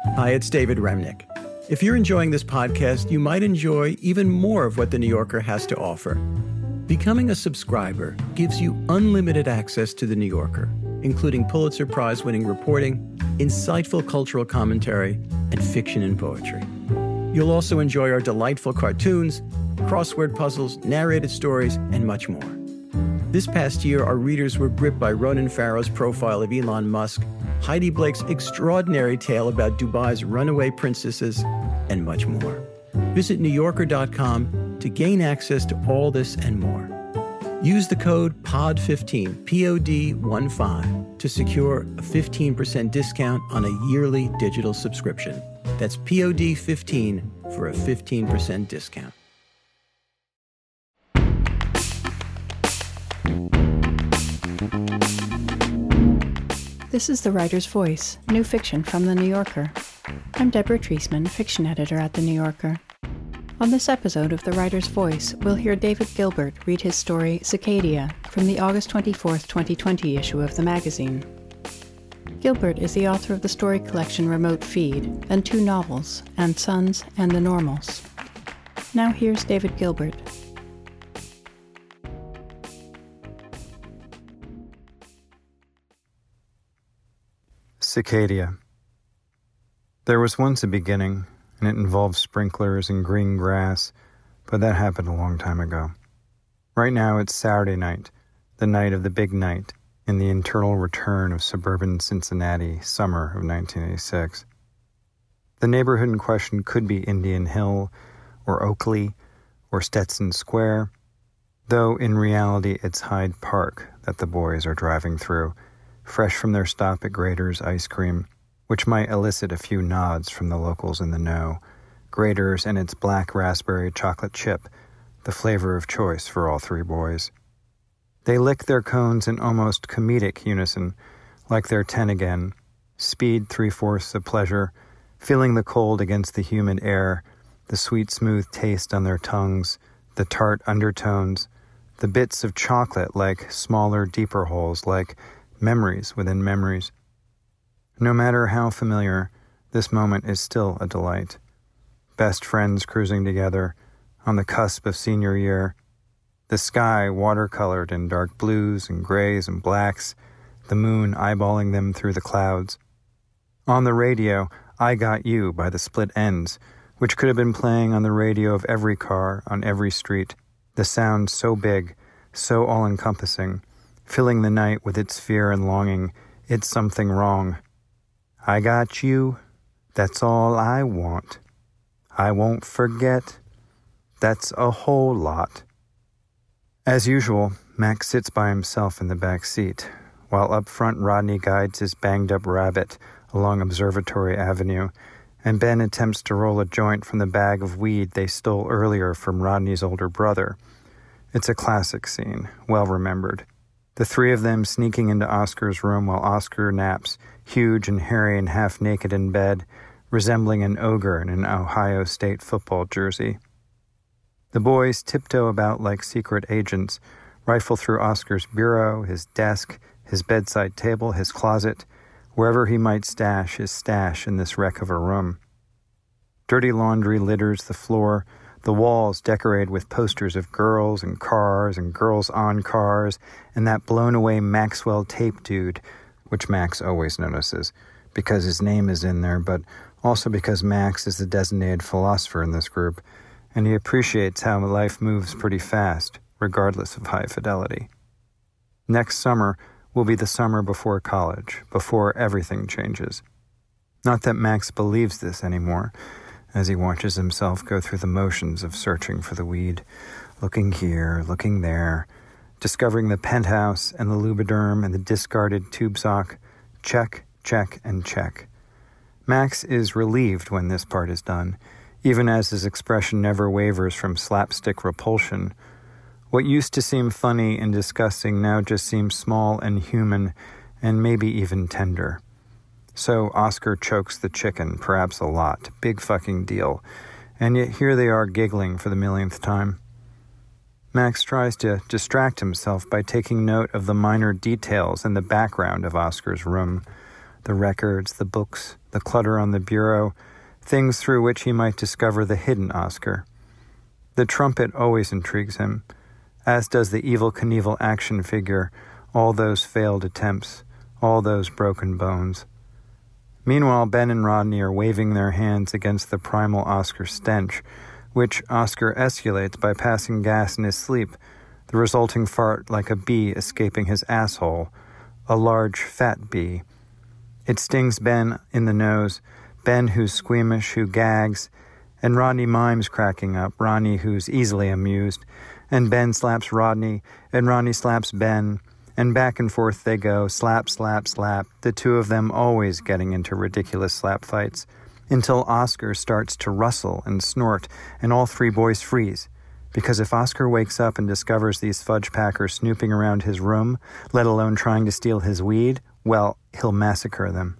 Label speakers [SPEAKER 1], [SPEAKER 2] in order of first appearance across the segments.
[SPEAKER 1] Hi, it's David Remnick. If you're enjoying this podcast, you might enjoy even more of what The New Yorker has to offer. Becoming a subscriber gives you unlimited access to The New Yorker, including Pulitzer Prize-winning reporting, insightful cultural commentary, and fiction and poetry. You'll also enjoy our delightful cartoons, crossword puzzles, narrated stories, and much more. This past year, our readers were gripped by Ronan Farrow's profile of Elon Musk, Heidi Blake's extraordinary tale about Dubai's runaway princesses, and much more. Visit NewYorker.com to gain access to all this and more. Use the code POD15, POD15, to secure a 15% discount on a yearly digital subscription. That's POD15 for a 15% discount.
[SPEAKER 2] This is The Writer's Voice, new fiction from The New Yorker. I'm Deborah Treisman, fiction editor at The New Yorker. On this episode of The Writer's Voice, we'll hear David Gilbert read his story Cicadia from the August 24, 2020 issue of the magazine. Gilbert is the author of the story collection Remote Feed and two novels, And Sons and The Normals. Now here's David Gilbert.
[SPEAKER 3] Cicadia. There was once a beginning, and it involved sprinklers and green grass, but that happened a long time ago. Right now it's Saturday night, the night of the big night, in the internal return of suburban Cincinnati, summer of 1986. The neighborhood in question could be Indian Hill, or Oakley, or Stetson Square, though in reality it's Hyde Park that the boys are driving through, fresh from their stop at Grader's Ice Cream, which might elicit a few nods from the locals in the know. Grader's and its black raspberry chocolate chip, the flavor of choice for all three boys. They lick their cones in almost comedic unison, like they're 10 again, speed 3/4 of pleasure, feeling the cold against the humid air, the sweet smooth taste on their tongues, the tart undertones, the bits of chocolate like smaller, deeper holes, like memories within memories. No matter how familiar, this moment is still a delight. Best friends cruising together, on the cusp of senior year, the sky watercolored in dark blues and grays and blacks, the moon eyeballing them through the clouds. On the radio, I Got You by the Split Ends, which could have been playing on the radio of every car, on every street, the sound so big, so all-encompassing, filling the night with its fear and longing, it's something wrong. I got you, that's all I want. I won't forget, that's a whole lot. As usual, Max sits by himself in the back seat, while up front Rodney guides his banged-up rabbit along Observatory Avenue, and Ben attempts to roll a joint from the bag of weed they stole earlier from Rodney's older brother. It's a classic scene, well remembered. The three of them sneaking into Oscar's room while Oscar naps, huge and hairy and half-naked in bed, resembling an ogre in an Ohio State football jersey. The boys tiptoe about like secret agents, rifle through Oscar's bureau, his desk, his bedside table, his closet, wherever he might stash his stash in this wreck of a room. Dirty laundry litters the floor, the walls decorated with posters of girls and girls on cars, and that blown-away Maxwell tape dude, which Max always notices, because his name is in there, but also because Max is the designated philosopher in this group, and he appreciates how life moves pretty fast, regardless of high fidelity. Next summer will be the summer before college, before everything changes. Not that Max believes this anymore, as he watches himself go through the motions of searching for the weed, looking here, looking there, discovering the penthouse and the lubriderm and the discarded tube sock. Check, check, and check. Max is relieved when this part is done, even as his expression never wavers from slapstick repulsion. What used to seem funny and disgusting now just seems small and human, and maybe even tender. So Oscar chokes the chicken, perhaps a lot. Big fucking deal. And yet here they are giggling for the millionth time. Max tries to distract himself by taking note of the minor details in the background of Oscar's room. the records, the books, the clutter on the bureau, things through which he might discover the hidden Oscar. The trumpet always intrigues him, as does the Evel Knievel action figure, all those failed attempts, all those broken bones. Meanwhile, Ben and Rodney are waving their hands against the primal Oscar stench, which Oscar escalates by passing gas in his sleep, the resulting fart like a bee escaping his asshole, a large, fat bee. It stings Ben in the nose, Ben who's squeamish, who gags, and Rodney mimes cracking up, Rodney who's easily amused, and Ben slaps Rodney, and Rodney slaps Ben, and back and forth they go, slap, slap, slap, the two of them always getting into ridiculous slap fights, until Oscar starts to rustle and snort, and all three boys freeze. Because if Oscar wakes up and discovers these fudge packers snooping around his room, let alone trying to steal his weed, well, he'll massacre them.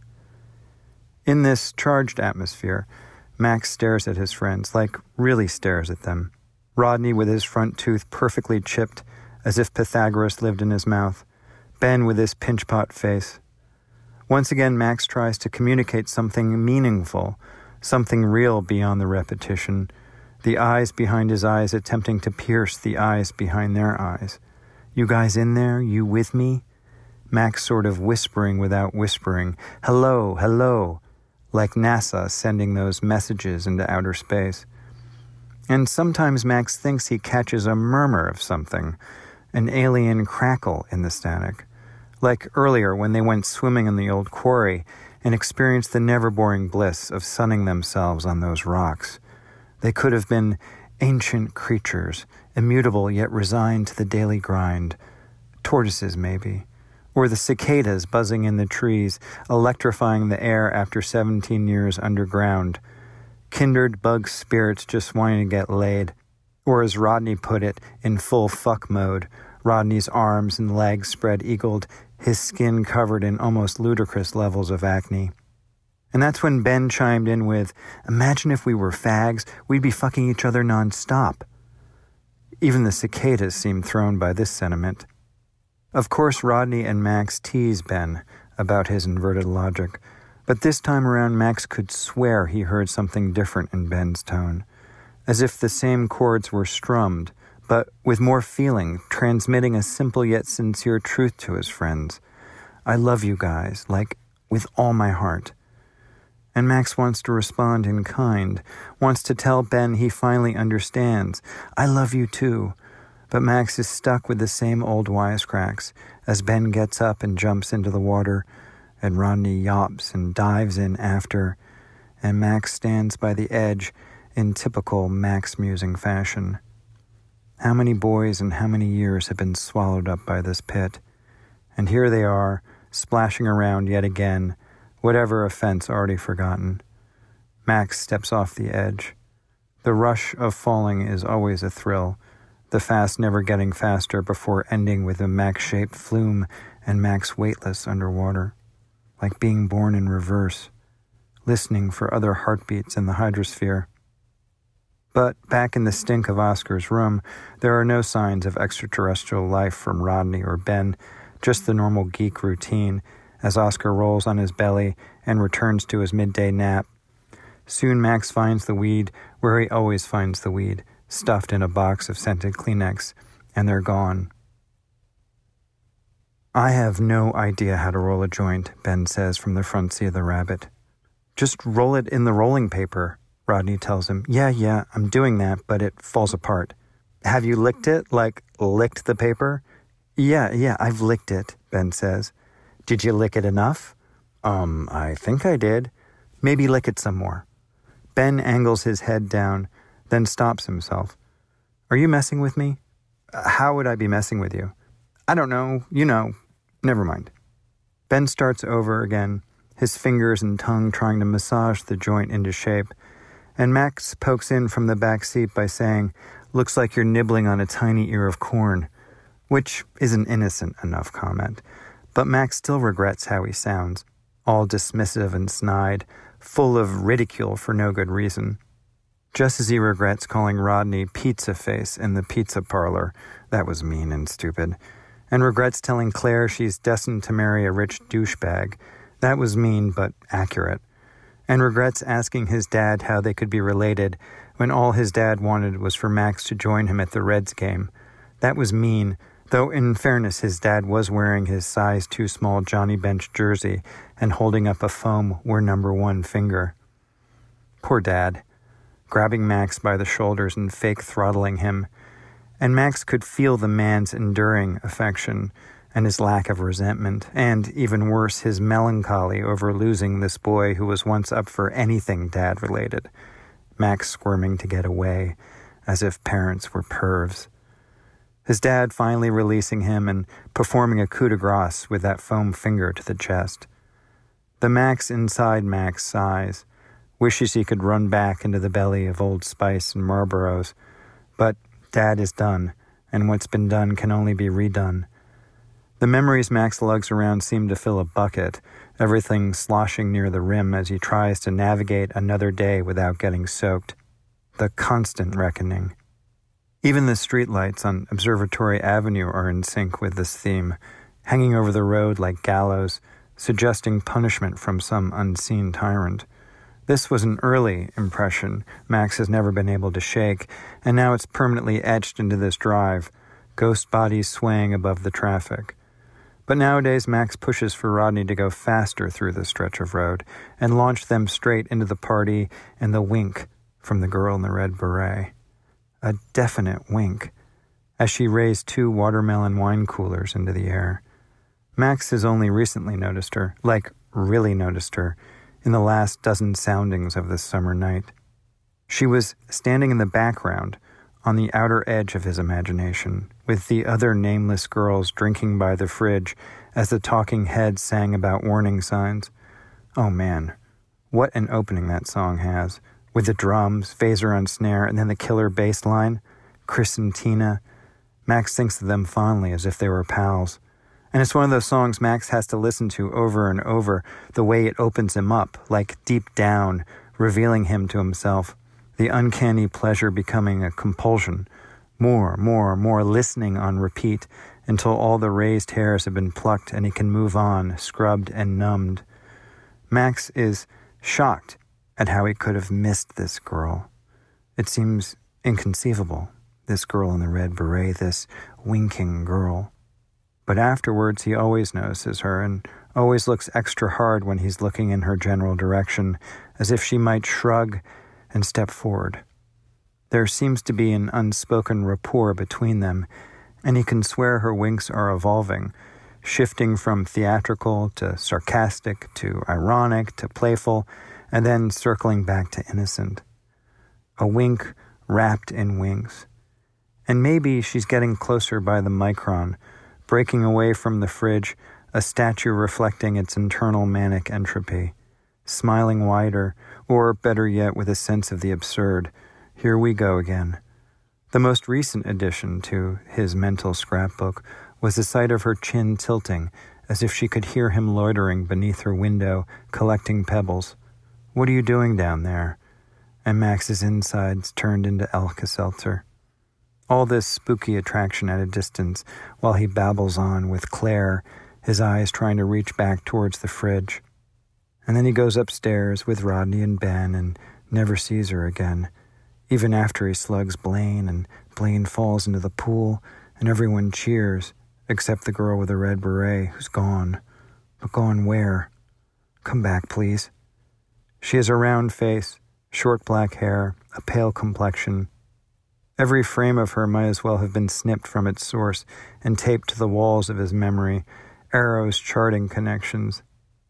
[SPEAKER 3] In this charged atmosphere, Max stares at his friends, like really stares at them. Rodney with his front tooth perfectly chipped, as if Pythagoras lived in his mouth. Ben with his pinch-pot face. Once again, Max tries to communicate something meaningful, something real beyond the repetition, the eyes behind his eyes attempting to pierce the eyes behind their eyes. You guys in there? You with me? Max sort of whispering without whispering. Hello, hello. Like NASA sending those messages into outer space. And sometimes Max thinks he catches a murmur of something, an alien crackle in the static. Like earlier when they went swimming in the old quarry and experienced the never-boring bliss of sunning themselves on those rocks. They could have been ancient creatures, immutable yet resigned to the daily grind. Tortoises, maybe. Or the cicadas buzzing in the trees, electrifying the air after 17 years underground. Kindred bug spirits just wanting to get laid. Or as Rodney put it, in full fuck mode, Rodney's arms and legs spread-eagled, his skin covered in almost ludicrous levels of acne. And that's when Ben chimed in with, imagine if we were fags, we'd be fucking each other non-stop. Even the cicadas seemed thrown by this sentiment. Of course, Rodney and Max tease Ben about his inverted logic, but this time around Max could swear he heard something different in Ben's tone, as if the same chords were strummed, but with more feeling, transmitting a simple yet sincere truth to his friends. I love you guys, like, with all my heart. And Max wants to respond in kind, wants to tell Ben he finally understands. I love you too. But Max is stuck with the same old wisecracks as Ben gets up and jumps into the water, and Rodney yops and dives in after, and Max stands by the edge in typical Max-musing fashion. How many boys and how many years have been swallowed up by this pit? And here they are, splashing around yet again, whatever offense already forgotten. Max steps off the edge. The rush of falling is always a thrill, the fast never getting faster before ending with a Max-shaped flume and Max weightless underwater, like being born in reverse, listening for other heartbeats in the hydrosphere. But back in the stink of Oscar's room, there are no signs of extraterrestrial life from Rodney or Ben, just the normal geek routine, as Oscar rolls on his belly and returns to his midday nap. Soon Max finds the weed where he always finds the weed, stuffed in a box of scented Kleenex, and they're gone. I have no idea how to roll a joint, Ben says from the front seat of the Rabbit. Just roll it in the rolling paper, Rodney tells him. Yeah, I'm doing that, but it falls apart. Have you licked it? Like, licked the paper? Yeah, I've licked it, Ben says. Did you lick it enough? I think I did. Maybe lick it some more. Ben angles his head down, then stops himself. Are you messing with me? How would I be messing with you? I don't know. You know. Never mind. Ben starts over again, his fingers and tongue trying to massage the joint into shape, and Max pokes in from the back seat by saying, looks like you're nibbling on a tiny ear of corn, which is an innocent enough comment. But Max still regrets how he sounds, all dismissive and snide, full of ridicule for no good reason. Just as he regrets calling Rodney pizza face in the pizza parlor, that was mean and stupid, and regrets telling Claire she's destined to marry a rich douchebag, That was mean but accurate. And regrets asking his dad how they could be related when all his dad wanted was for Max to join him at the Reds game. That was mean, though in fairness his dad was wearing his size too small Johnny Bench jersey and holding up a foam "We're number one" finger. Poor Dad, grabbing Max by the shoulders and fake throttling him. And Max could feel the man's enduring affection and his lack of resentment, and, even worse, his melancholy over losing this boy who was once up for anything dad-related. Max squirming to get away, as if parents were pervs. His dad finally releasing him and performing a coup de grace with that foam finger to the chest. The Max inside Max sighs, wishes he could run back into the belly of Old Spice and Marlboros, but Dad is done, and what's been done can only be redone. The memories Max lugs around seem to fill a bucket, everything sloshing near the rim as he tries to navigate another day without getting soaked. The constant reckoning. Even the streetlights on Observatory Avenue are in sync with this theme, hanging over the road like gallows, suggesting punishment from some unseen tyrant. This was an early impression Max has never been able to shake, and now it's permanently etched into this drive, ghost bodies swaying above the traffic. But nowadays Max pushes for Rodney to go faster through this stretch of road and launch them straight into the party and the wink from the girl in the red beret. A definite wink, as she raised 2 watermelon wine coolers into the air. Max has only recently noticed her, like really noticed her, in the last dozen soundings of this summer night. She was standing in the background, on the outer edge of his imagination, with the other nameless girls drinking by the fridge as the talking heads sang about warning signs. Oh man, what an opening that song has, with the drums, phaser on snare, and then the killer bass line. Chris and Tina. Max thinks of them fondly as if they were pals. And it's one of those songs Max has to listen to over and over, the way it opens him up, like deep down, revealing him to himself. The uncanny pleasure becoming a compulsion. More, listening on repeat, until all the raised hairs have been plucked and he can move on, scrubbed and numbed. Max is shocked at how he could have missed this girl. It seems inconceivable, this girl in the red beret, this winking girl. But afterwards he always notices her and always looks extra hard when he's looking in her general direction, as if she might shrug and step forward. There seems to be an unspoken rapport between them, and he can swear her winks are evolving, shifting from theatrical to sarcastic to ironic to playful, and then circling back to innocent. A wink wrapped in winks. And maybe she's getting closer by the micron, breaking away from the fridge, a statue reflecting its internal manic entropy, smiling wider, or better yet with a sense of the absurd. Here we go again. The most recent addition to his mental scrapbook was the sight of her chin tilting, as if she could hear him loitering beneath her window, collecting pebbles. What are you doing down there? And Max's insides turned into Alka-Seltzer. All this spooky attraction at a distance, while he babbles on with Claire, his eyes trying to reach back towards the fridge. And then he goes upstairs with Rodney and Ben and never sees her again, even after he slugs Blaine, and Blaine falls into the pool, and everyone cheers, except the girl with the red beret, who's gone. But gone where? Come back, please. She has a round face, short black hair, a pale complexion. Every frame of her might as well have been snipped from its source and taped to the walls of his memory, arrows charting connections.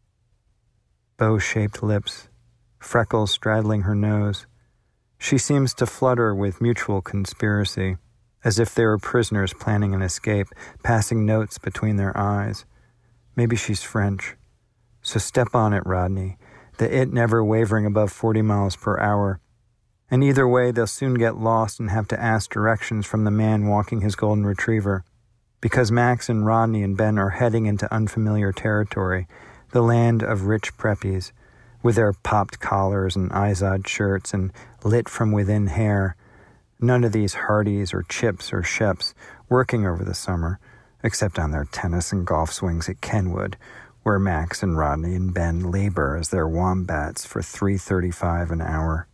[SPEAKER 3] Bow-shaped lips, freckles straddling her nose. She seems to flutter with mutual conspiracy, as if they were prisoners planning an escape, passing notes between their eyes. Maybe she's French. So step on it, Rodney, the it never wavering above 40 miles per hour. And either way, they'll soon get lost and have to ask directions from the man walking his golden retriever. Because Max and Rodney and Ben are heading into unfamiliar territory, the land of rich preppies, with their popped collars and Izod shirts and lit from within hair. None of these Hardys or Chips or Sheps working over the summer, except on their tennis and golf swings at Kenwood, where Max and Rodney and Ben labor as their wombats for $3.35 an hour.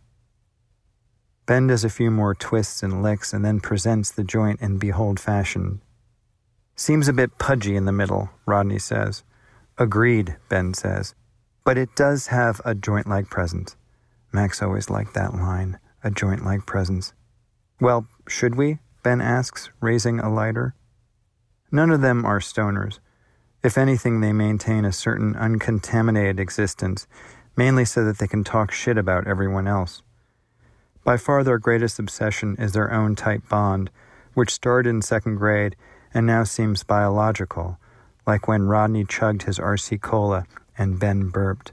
[SPEAKER 3] Ben does a few more twists and licks and then presents the joint in Behold fashion. Seems a bit pudgy in the middle, Rodney says. Agreed, Ben says. But it does have a joint-like presence. Max always liked that line, a joint-like presence. Well, should we? Ben asks, raising a lighter. None of them are stoners. If anything, they maintain a certain uncontaminated existence, mainly so that they can talk shit about everyone else. By far their greatest obsession is their own tight bond, which started in second grade and now seems biological, like when Rodney chugged his RC Cola and Ben burped.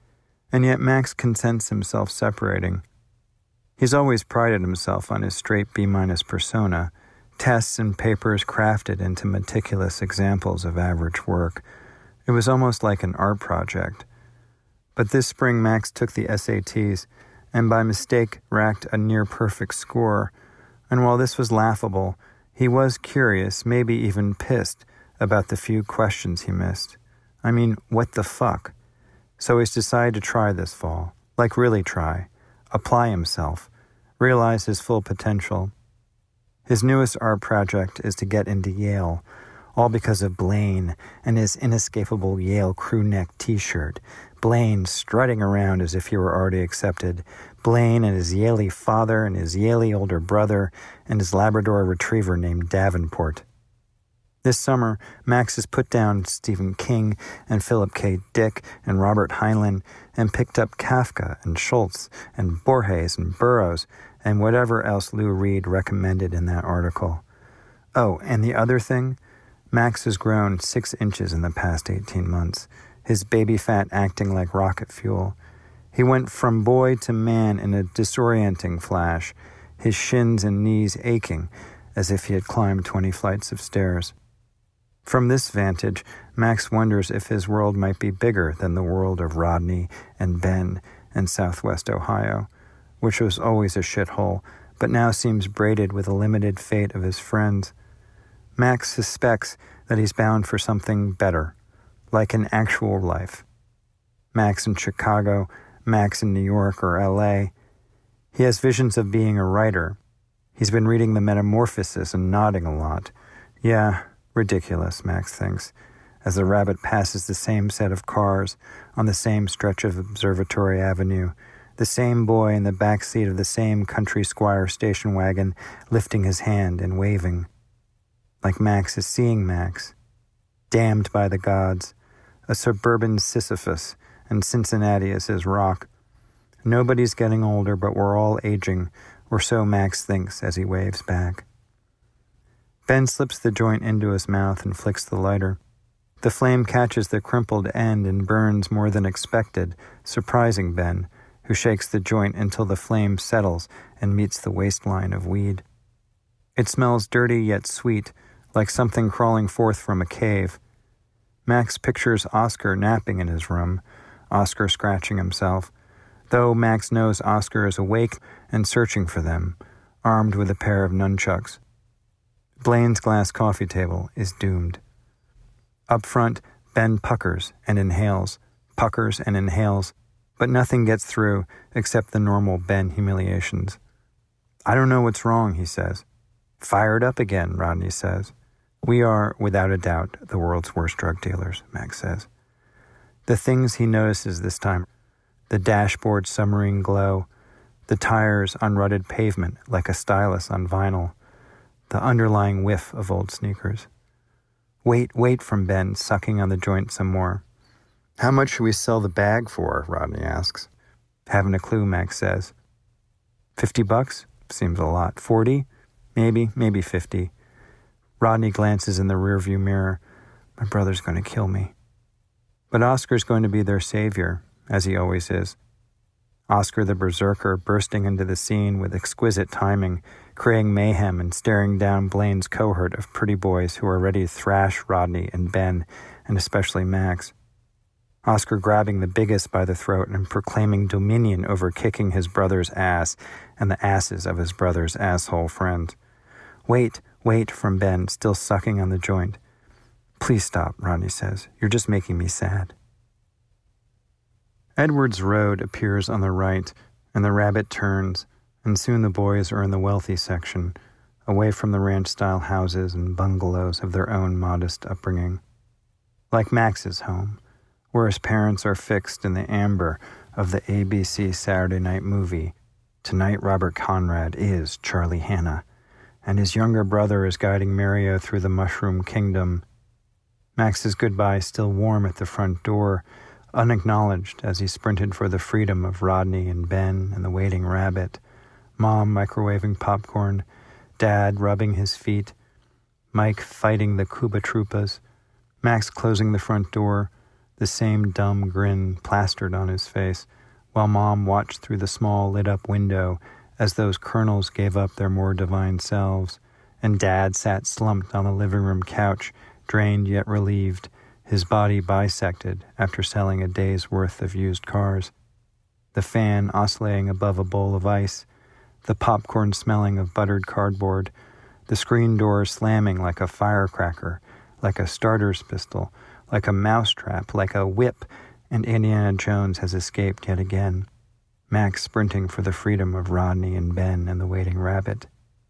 [SPEAKER 3] And yet Max consents himself separating. He's always prided himself on his straight B- persona, tests and papers crafted into meticulous examples of average work. It was almost like an art project. But this spring Max took the SATs and by mistake racked a near-perfect score, and while this was laughable, he was curious, maybe even pissed, about the few questions he missed. I mean, what the fuck? So he's decided to try this fall. Like really try. Apply himself. Realize his full potential. His newest art project is to get into Yale, all because of Blaine and his inescapable Yale crew neck t-shirt. Blaine strutting around as if he were already accepted. Blaine and his Yaley father and his Yaley older brother and his Labrador retriever named Davenport. This summer, Max has put down Stephen King and Philip K. Dick and Robert Heinlein and picked up Kafka and Schultz and Borges and Burroughs and whatever else Lou Reed recommended in that article. Oh, and the other thing? Max has grown 6 inches in the past 18 months, his baby fat acting like rocket fuel. He went from boy to man in a disorienting flash, his shins and knees aching as if he had climbed 20 flights of stairs. From this vantage, Max wonders if his world might be bigger than the world of Rodney and Ben and Southwest Ohio, which was always a shithole, but now seems braided with the limited fate of his friends. Max suspects that he's bound for something better, like an actual life. Max in Chicago, Max in New York or L.A. He has visions of being a writer. He's been reading the Metamorphosis and nodding a lot. Yeah, ridiculous, Max thinks, as the rabbit passes the same set of cars on the same stretch of Observatory Avenue, the same boy in the back seat of the same country squire station wagon lifting his hand and waving. Like Max is seeing Max, damned by the gods, a suburban Sisyphus, and Cincinnati is his rock. Nobody's getting older, but we're all aging, or so Max thinks as he waves back. Ben slips the joint into his mouth and flicks the lighter. The flame catches the crumpled end and burns more than expected, surprising Ben, who shakes the joint until the flame settles and meets the waistline of weed. It smells dirty yet sweet, like something crawling forth from a cave. Max pictures Oscar napping in his room, Oscar scratching himself, though Max knows Oscar is awake and searching for them, armed with a pair of nunchucks. Blaine's glass coffee table is doomed. Up front, Ben puckers and inhales, but nothing gets through except the normal Ben humiliations. I don't know what's wrong, he says. Fired up again, Rodney says. We are, without a doubt, the world's worst drug dealers, Max says. The things he notices this time, the dashboard submarine glow, the tires on rutted pavement like a stylus on vinyl, the underlying whiff of old sneakers. Wait from Ben, sucking on the joint some more. How much should we sell the bag for, Rodney asks. Haven't a clue, Max says. $50? Seems a lot. 40? Maybe 50. Rodney glances in the rearview mirror. My brother's going to kill me. But Oscar's going to be their savior, as he always is. Oscar the berserker bursting into the scene with exquisite timing, creating mayhem and staring down Blaine's cohort of pretty boys who are ready to thrash Rodney and Ben, and especially Max. Oscar grabbing the biggest by the throat and proclaiming dominion over kicking his brother's ass and the asses of his brother's asshole friends. Wait from Ben, still sucking on the joint. Please stop, Rodney says. You're just making me sad. Edwards Road appears on the right, and the rabbit turns, and soon the boys are in the wealthy section, away from the ranch-style houses and bungalows of their own modest upbringing. Like Max's home, where his parents are fixed in the amber of the ABC Saturday night movie, Tonight Robert Conrad is Charlie Hanna, and his younger brother is guiding Mario through the mushroom kingdom. Max's goodbye still warm at the front door, unacknowledged as he sprinted for the freedom of Rodney and Ben and the waiting rabbit, Mom microwaving popcorn, Dad rubbing his feet, Mike fighting the Cuba Troopas, Max closing the front door, the same dumb grin plastered on his face, while Mom watched through the small lit-up window as those colonels gave up their more divine selves, and Dad sat slumped on the living room couch, drained yet relieved, his body bisected after selling a day's worth of used cars. The fan oscillating above a bowl of ice, the popcorn smelling of buttered cardboard, the screen door slamming like a firecracker, like a starter's pistol, like a mousetrap, like a whip, and Indiana Jones has escaped yet again. Max sprinting for the freedom of Rodney and Ben and the waiting rabbit.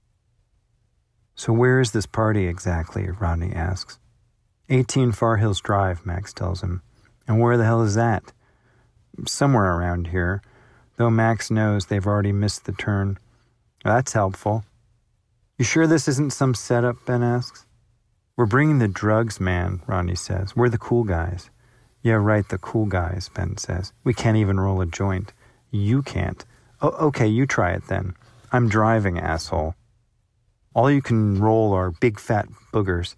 [SPEAKER 3] So where is this party exactly? Rodney asks. 18 Far Hills Drive, Max tells him. And where the hell is that? Somewhere around here, though Max knows they've already missed the turn. That's helpful. You sure this isn't some setup? Ben asks. We're bringing the drugs, man, Rodney says. We're the cool guys. Yeah, right, the cool guys, Ben says. We can't even roll a joint. You can't. Oh, okay, you try it then. I'm driving, asshole. All you can roll are big fat boogers.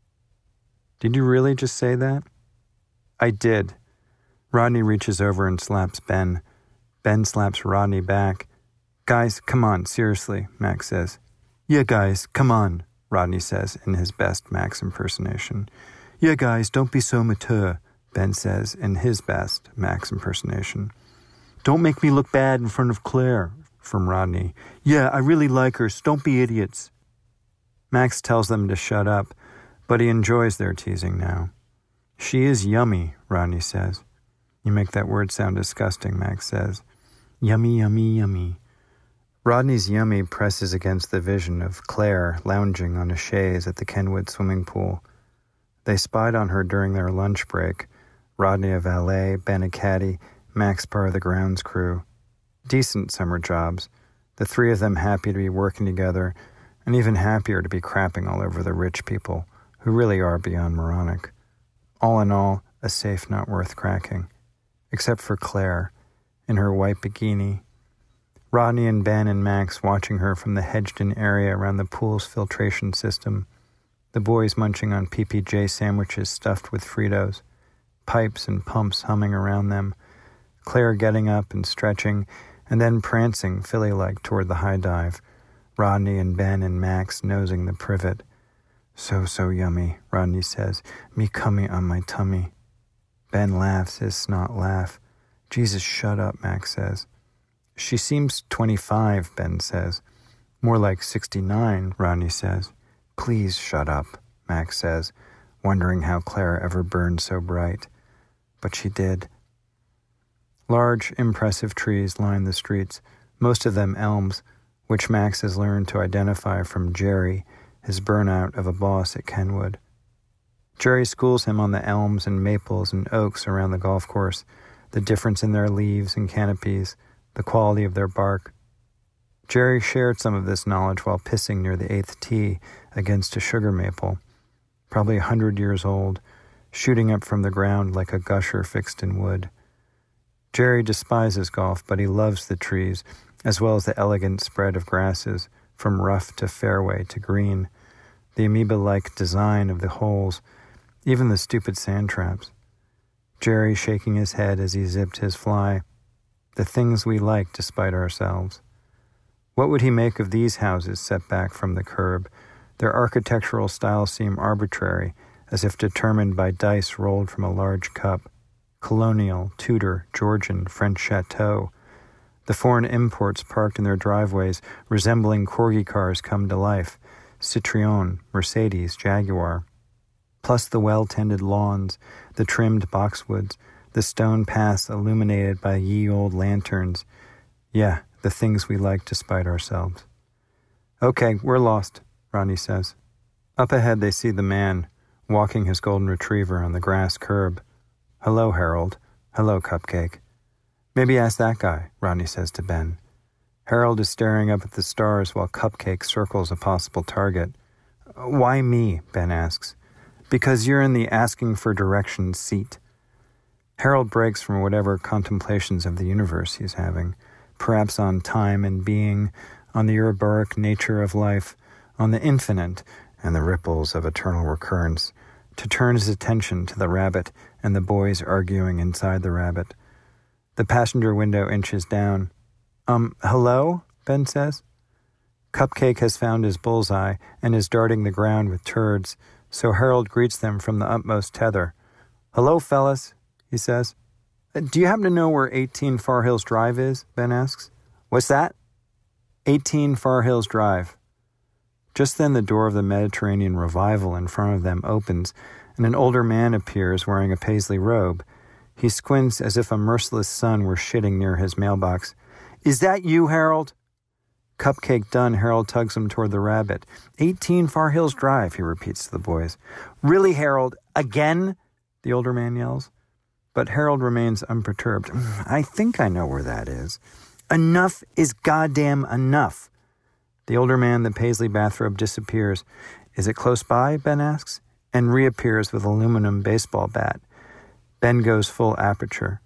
[SPEAKER 3] Did you really just say that? I did. Rodney reaches over and slaps Ben. Ben slaps Rodney back. Guys, come on, seriously, Max says. Yeah, guys, come on, Rodney says in his best Max impersonation. Yeah, guys, don't be so mature, Ben says in his best Max impersonation. Don't make me look bad in front of Claire, from Rodney. Yeah, I really like her, so don't be idiots. Max tells them to shut up, but he enjoys their teasing now. She is yummy, Rodney says. You make that word sound disgusting, Max says. Yummy, yummy, yummy. Rodney's yummy presses against the vision of Claire lounging on a chaise at the Kenwood swimming pool. They spied on her during their lunch break. Rodney a valet, Ben a caddy, Max part of the grounds crew. Decent summer jobs, the three of them happy to be working together, and even happier to be crapping all over the rich people, who really are beyond moronic. All in all, a safe not worth cracking. Except for Claire, in her white bikini. Rodney and Ben and Max watching her from the hedged-in area around the pool's filtration system. The boys munching on PPJ sandwiches stuffed with Fritos. Pipes and pumps humming around them. Claire getting up and stretching, and then prancing filly-like toward the high dive. Rodney and Ben and Max nosing the privet. So yummy, Rodney says. Me cummy on my tummy. Ben laughs his snot laugh. Jesus, shut up, Max says. She seems 25, Ben says. More like 69, Rodney says. Please shut up, Max says, wondering how Claire ever burned so bright. But she did. Large, impressive trees line the streets, most of them elms, which Max has learned to identify from Jerry, his burnout of a boss at Kenwood. Jerry schools him on the elms and maples and oaks around the golf course, the difference in their leaves and canopies, the quality of their bark. Jerry shared some of this knowledge while pissing near the 8th tee against a sugar maple, probably 100 years old, shooting up from the ground like a gusher fixed in wood. Jerry despises golf, but he loves the trees, as well as the elegant spread of grasses, from rough to fairway to green, the amoeba-like design of the holes, even the stupid sand traps. Jerry shaking his head as he zipped his fly. The things we like despite ourselves. What would he make of these houses set back from the curb? Their architectural styles seem arbitrary, as if determined by dice rolled from a large cup. Colonial, Tudor, Georgian, French chateau. The foreign imports parked in their driveways, resembling corgi cars come to life. Citroën, Mercedes, Jaguar. plus the well-tended lawns, the trimmed boxwoods, the stone paths illuminated by ye old lanterns. Yeah, the things we like despite ourselves. Okay, we're lost, Ronnie says. Up ahead they see the man, walking his golden retriever on the grass curb. Hello, Harold. Hello, Cupcake. Maybe ask that guy, Ronnie says to Ben. Harold is staring up at the stars while Cupcake circles a possible target. Why me? Ben asks. Because you're in the asking for directions seat. Harold breaks from whatever contemplations of the universe he's having, perhaps on time and being, on the Ouroboros nature of life, on the infinite and the ripples of eternal recurrence, to turn his attention to the rabbit and the boys arguing inside the rabbit. The passenger window inches down. Hello? Ben says. Cupcake has found his bullseye and is darting the ground with turds, so Harold greets them from the utmost tether. Hello, fellas, he says. Do you happen to know where 18 Far Hills Drive is? Ben asks. What's that? 18 Far Hills Drive. Just then the door of the Mediterranean Revival in front of them opens, and an older man appears wearing a paisley robe. He squints as if a merciless sun were shitting near his mailbox. Is that you, Harold? Cupcake done, Harold tugs him toward the rabbit. 18 Far Hills Drive, he repeats to the boys. Really, Harold? Again? The older man yells. But Harold remains unperturbed. I think I know where that is. Enough is goddamn enough. The older man in the paisley bathrobe disappears. Is it close by? Ben asks, and reappears with an aluminum baseball bat. Ben goes full aperture.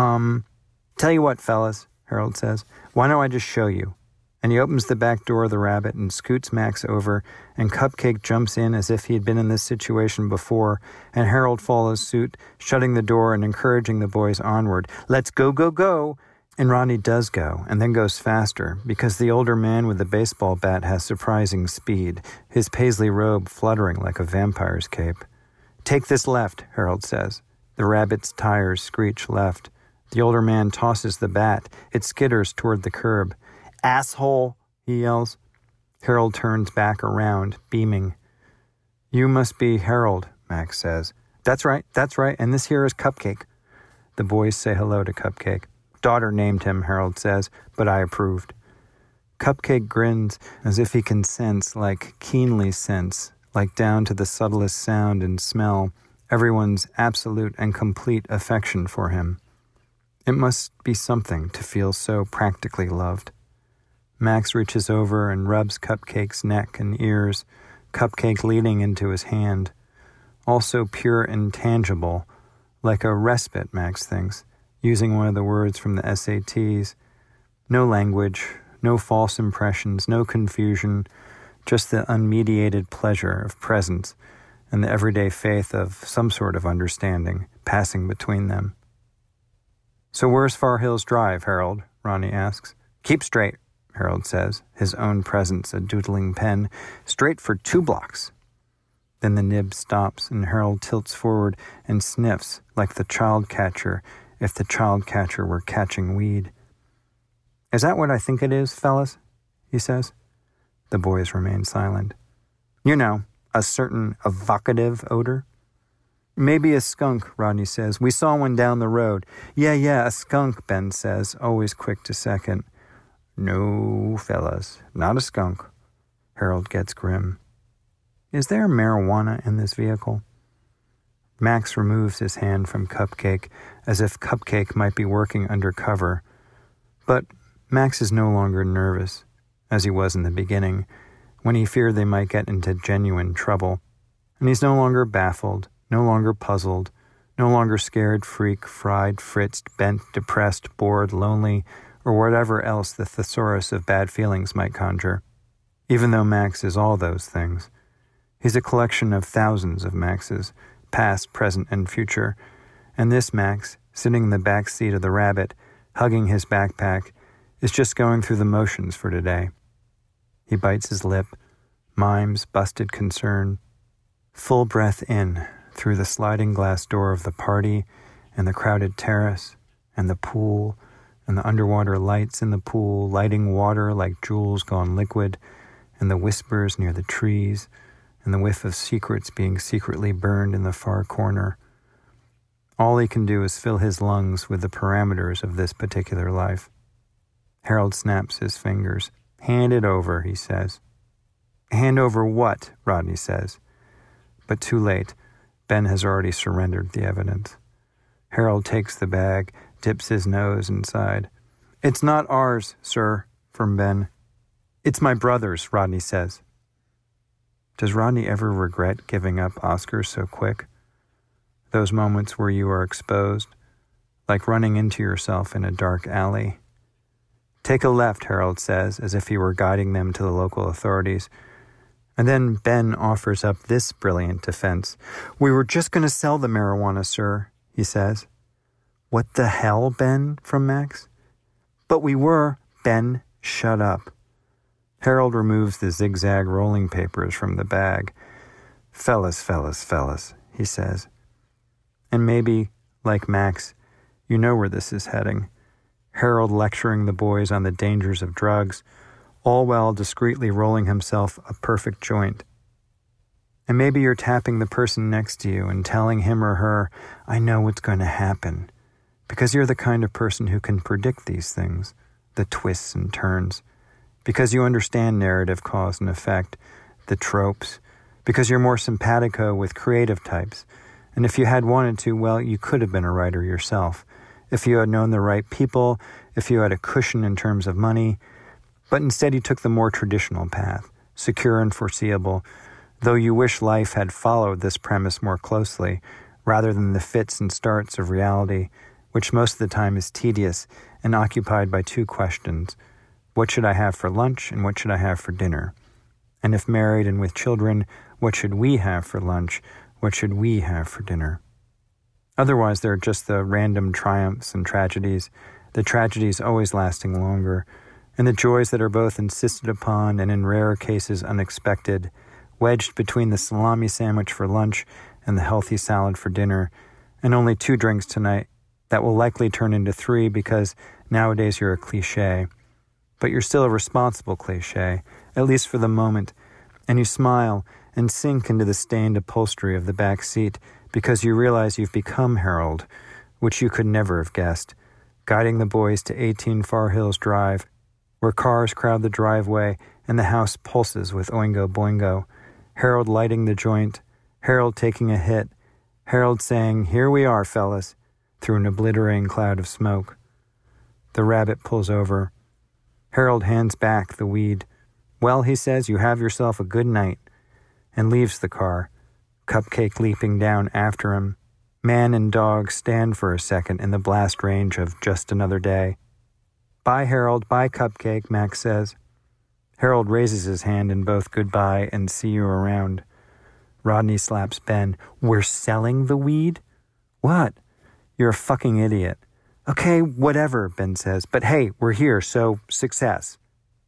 [SPEAKER 3] Tell you what, fellas, Harold says. Why don't I just show you? And he opens the back door of the rabbit and scoots Max over, and Cupcake jumps in as if he had been in this situation before, and Harold follows suit, shutting the door and encouraging the boys onward. Let's go, go, go! And Ronnie does go, and then goes faster, because the older man with the baseball bat has surprising speed, his paisley robe fluttering like a vampire's cape. Take this left, Harold says. The rabbit's tires screech left. The older man tosses the bat. It skitters toward the curb. Asshole, he yells. Harold turns back around, beaming. You must be Harold, Max says. That's right, and this here is Cupcake. The boys say hello to Cupcake. Daughter named him, Harold says, but I approved. Cupcake grins as if he can sense, like keenly sense, like down to the subtlest sound and smell, everyone's absolute and complete affection for him. It must be something to feel so practically loved. Max reaches over and rubs Cupcake's neck and ears, Cupcake leaning into his hand. Also pure and tangible, like a respite, Max thinks, using one of the words from the SATs. No language, no false impressions, no confusion, just the unmediated pleasure of presence and the everyday faith of some sort of understanding passing between them. So where's Far Hills Drive, Harold? Ronnie asks. Keep straight, Harold says, his own presence a doodling pen. Straight for 2 blocks. Then the nib stops, and Harold tilts forward and sniffs like the child catcher if the child catcher were catching weed. Is that what I think it is, fellas? He says. The boys remain silent. You know, a certain evocative odor. Maybe a skunk, Rodney says. We saw one down the road. Yeah, a skunk, Ben says, always quick to second. No, fellas, not a skunk. Harold gets grim. Is there marijuana in this vehicle? Max removes his hand from Cupcake as if Cupcake might be working undercover. But Max is no longer nervous, as he was in the beginning, when he feared they might get into genuine trouble. And he's no longer baffled, no longer puzzled, no longer scared, freak, fried, fritzed, bent, depressed, bored, lonely, or whatever else the thesaurus of bad feelings might conjure. Even though Max is all those things. He's a collection of thousands of Maxes, past, present, and future, and this Max, sitting in the back seat of the rabbit, hugging his backpack, is just going through the motions for today. He bites his lip, mimes busted concern. Full breath in, through the sliding glass door of the party, and the crowded terrace, and the pool, and the underwater lights in the pool, lighting water like jewels gone liquid, and the whispers near the trees, and the whiff of secrets being secretly burned in the far corner. All he can do is fill his lungs with the parameters of this particular life. Harold snaps his fingers. "Hand it over," he says. "Hand over what?" Rodney says. But too late. Ben has already surrendered the evidence. Harold takes the bag, dips his nose inside. "It's not ours, sir," from Ben. "It's my brother's," Rodney says. Does Rodney ever regret giving up Oscar so quick? Those moments where you are exposed, like running into yourself in a dark alley. "Take a left," Harold says, as if he were guiding them to the local authorities. And then Ben offers up this brilliant defense. "We were just going to sell the marijuana, sir," he says. "What the hell, Ben?" from Max. "But we were." "Ben, shut up." Harold removes the zigzag rolling papers from the bag. Fellas, he says. And maybe, like Max, you know where this is heading. Harold lecturing the boys on the dangers of drugs, all while discreetly rolling himself a perfect joint. And maybe you're tapping the person next to you and telling him or her, "I know what's going to happen," because you're the kind of person who can predict these things, the twists and turns, because you understand narrative cause and effect, the tropes, because you're more simpatico with creative types, and if you had wanted to, well, you could have been a writer yourself, if you had known the right people, if you had a cushion in terms of money, but instead you took the more traditional path, secure and foreseeable, though you wish life had followed this premise more closely, rather than the fits and starts of reality, which most of the time is tedious and occupied by two questions. What should I have for lunch and what should I have for dinner? And if married and with children, what should we have for lunch? What should we have for dinner? Otherwise, there are just the random triumphs and tragedies, the tragedies always lasting longer, and the joys that are both insisted upon and in rare cases unexpected, wedged between the salami sandwich for lunch and the healthy salad for dinner, and only 2 drinks tonight that will likely turn into 3 because nowadays you're a cliché. But you're still a responsible cliché, at least for the moment, and you smile and sink into the stained upholstery of the back seat because you realize you've become Harold, which you could never have guessed, guiding the boys to 18 Far Hills Drive, where cars crowd the driveway and the house pulses with Oingo Boingo, Harold lighting the joint, Harold taking a hit, Harold saying, "Here we are, fellas," through an obliterating cloud of smoke. The rabbit pulls over. Harold hands back the weed. "Well," he says, "you have yourself a good night," and leaves the car, Cupcake leaping down after him. Man and dog stand for a second in the blast range of just another day. "Bye, Harold, bye, Cupcake," Max says. Harold raises his hand in both goodbye and see you around. Rodney slaps Ben. "We're selling the weed?" "What?" "You're a fucking idiot." "Okay, whatever," Ben says. "But hey, we're here, so success."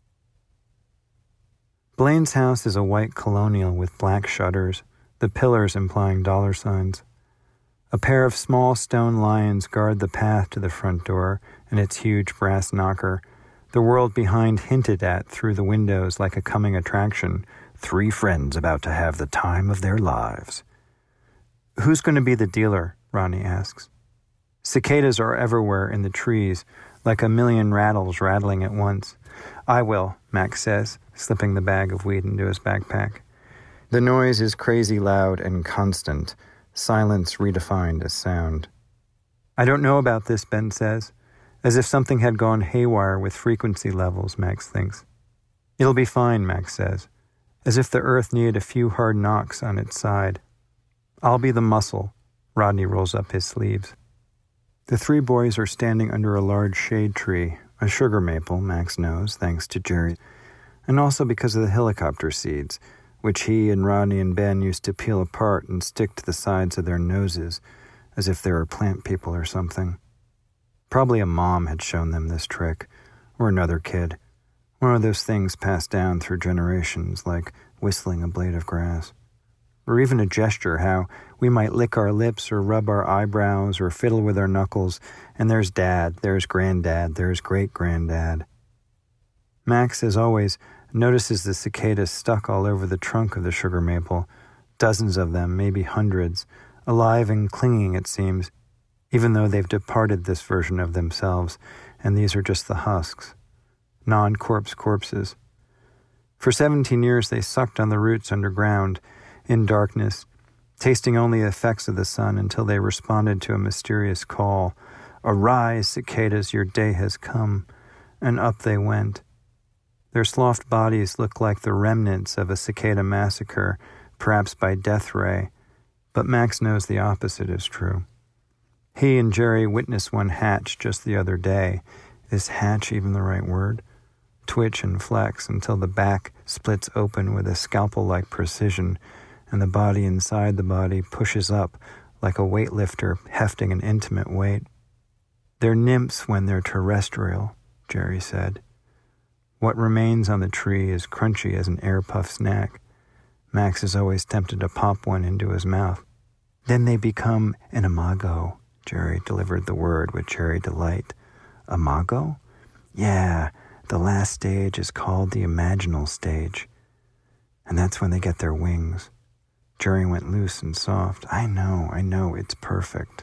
[SPEAKER 3] Blaine's house is a white colonial with black shutters, the pillars implying $signs. A pair of small stone lions guard the path to the front door and its huge brass knocker, the world behind hinted at through the windows like a coming attraction, 3 friends about to have the time of their lives. "Who's going to be the dealer?" Ronnie asks. Cicadas are everywhere in the trees, like a million rattles rattling at once. "I will," Max says, slipping the bag of weed into his backpack. The noise is crazy loud and constant, silence redefined as sound. "I don't know about this," Ben says, as if something had gone haywire with frequency levels, Max thinks. "It'll be fine," Max says, as if the earth needed a few hard knocks on its side. "I'll be the muscle." Rodney rolls up his sleeves. The 3 boys are standing under a large shade tree, a sugar maple, Max knows, thanks to Jerry, and also because of the helicopter seeds, which he and Rodney and Ben used to peel apart and stick to the sides of their noses, as if they were plant people or something. Probably a mom had shown them this trick, or another kid, one of those things passed down through generations, like whistling a blade of grass. Or even a gesture, how we might lick our lips or rub our eyebrows or fiddle with our knuckles, and there's Dad, there's Granddad, there's Great-Granddad. Max, as always, notices the cicadas stuck all over the trunk of the sugar maple, dozens of them, maybe hundreds, alive and clinging, it seems, even though they've departed this version of themselves, and these are just the husks, non-corpse corpses. For 17 years they sucked on the roots underground, in darkness, tasting only the effects of the sun until they responded to a mysterious call. Arise, cicadas, your day has come. And up they went. Their sloughed bodies look like the remnants of a cicada massacre, perhaps by death ray, but Max knows the opposite is true. He and Jerry witnessed one hatch just the other day. Is hatch even the right word? Twitch and flex until the back splits open with a scalpel-like precision, and the body inside the body pushes up like a weightlifter hefting an intimate weight. They're nymphs when they're terrestrial, Jerry said. What remains on the tree is crunchy as an air puff snack. Max is always tempted to pop one into his mouth. Then they become an imago, Jerry delivered the word with cherry delight. Imago? Yeah, the last stage is called the imaginal stage. And that's when they get their wings. Jerry went loose and soft. I know, it's perfect.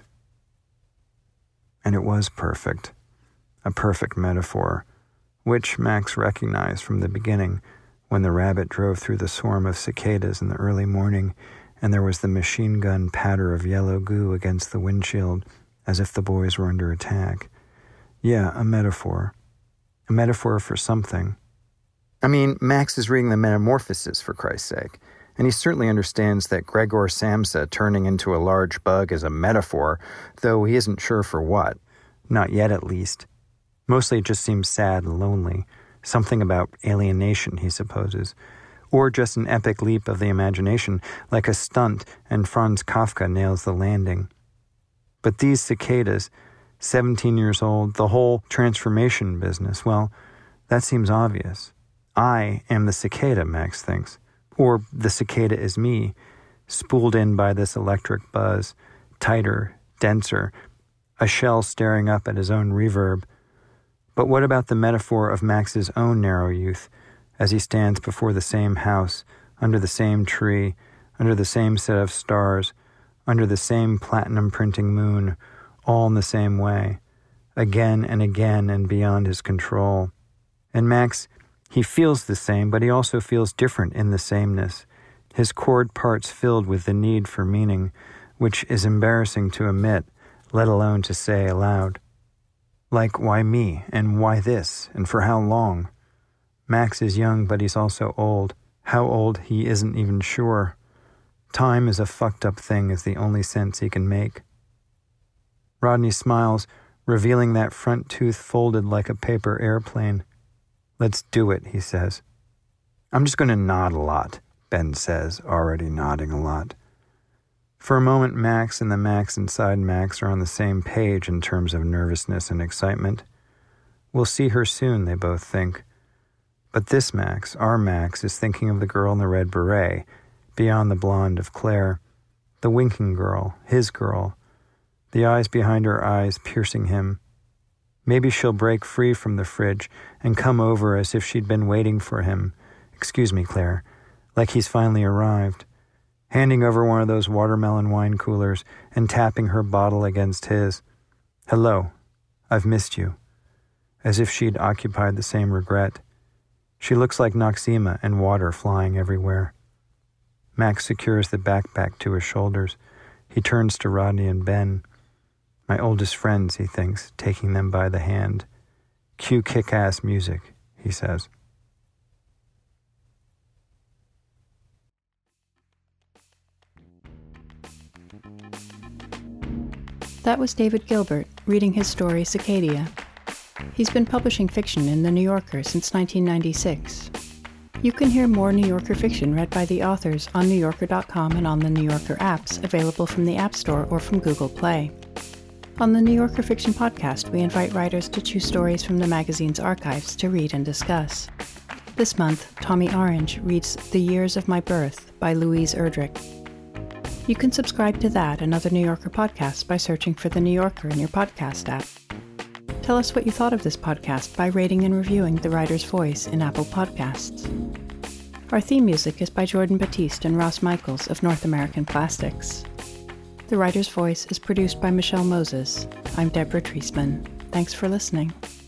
[SPEAKER 3] And it was perfect. A perfect metaphor, which Max recognized from the beginning when the rabbit drove through the swarm of cicadas in the early morning and there was the machine gun patter of yellow goo against the windshield as if the boys were under attack. Yeah, a metaphor. A metaphor for something. I mean, Max is reading the Metamorphoses, for Christ's sake, and he certainly understands that Gregor Samsa turning into a large bug is a metaphor, though he isn't sure for what. Not yet, at least. Mostly it just seems sad and lonely. Something about alienation, he supposes. Or just an epic leap of the imagination, like a stunt, and Franz Kafka nails the landing. But these cicadas, 17 years old, the whole transformation business, well, that seems obvious. I am the cicada, Max thinks. Or the cicada is me, spooled in by this electric buzz, tighter, denser, a shell staring up at his own reverb. But what about the metaphor of Max's own narrow youth, as he stands before the same house, under the same tree, under the same set of stars, under the same platinum printing moon, all in the same way, again and beyond his control. And Max, he feels the same, but he also feels different in the sameness, his chord parts filled with the need for meaning, which is embarrassing to admit, let alone to say aloud. Like, why me, and why this, and for how long? Max is young, but he's also old. How old, he isn't even sure. Time is a fucked up thing is the only sense he can make. Rodney smiles, revealing that front tooth folded like a paper airplane. Let's do it, he says. I'm just going to nod a lot, Ben says, already nodding a lot. For a moment, Max and the Max inside Max are on the same page in terms of nervousness and excitement. We'll see her soon, they both think. But this Max, our Max, is thinking of the girl in the red beret, beyond the blonde of Claire, the winking girl, his girl, the eyes behind her eyes piercing him. Maybe she'll break free from the fridge and come over as if she'd been waiting for him. Excuse me, Claire, like he's finally arrived. Handing over one of those watermelon wine coolers and tapping her bottle against his. Hello, I've missed you. As if she'd occupied the same regret. She looks like Noxema and water flying everywhere. Max secures the backpack to his shoulders. He turns to Rodney and Ben. My oldest friends, he thinks, taking them by the hand. Cue kick-ass music, he says.
[SPEAKER 2] That was David Gilbert reading his story Cicadia. He's been publishing fiction in The New Yorker since 1996. You can hear more New Yorker fiction read by the authors on NewYorker.com and on the New Yorker apps available from the App Store or from Google Play. On the New Yorker Fiction Podcast, we invite writers to choose stories from the magazine's archives to read and discuss. This month, Tommy Orange reads The Years of My Birth by Louise Erdrich. You can subscribe to that and other New Yorker podcasts by searching for The New Yorker in your podcast app. Tell us what you thought of this podcast by rating and reviewing The Writer's Voice in Apple Podcasts. Our theme music is by Jordan Batiste and Ross Michaels of North American Plastics. The Writer's Voice is produced by Michelle Moses. I'm Deborah Treisman. Thanks for listening.